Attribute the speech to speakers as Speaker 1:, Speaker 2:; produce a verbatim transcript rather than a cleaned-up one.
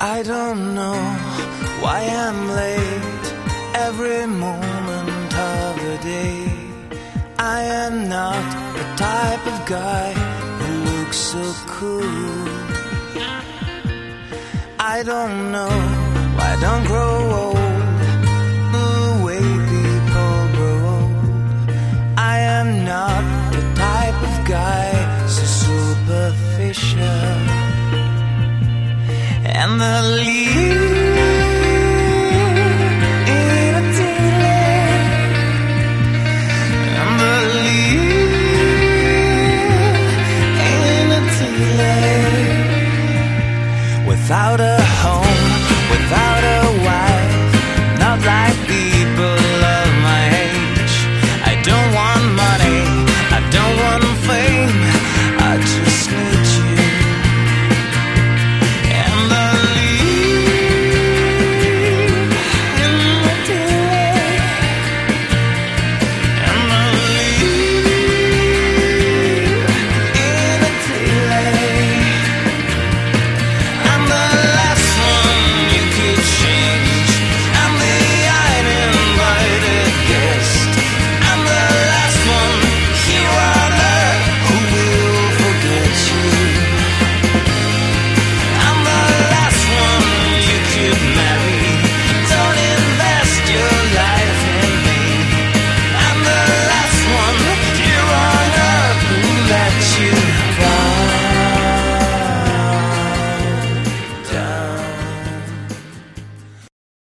Speaker 1: I don't know why I'm late every moment of the day. I am not the type of guy who looks so cool. I don't know why I don't grow old the way people grow old. I am not the type of guy so superficial. And the leaves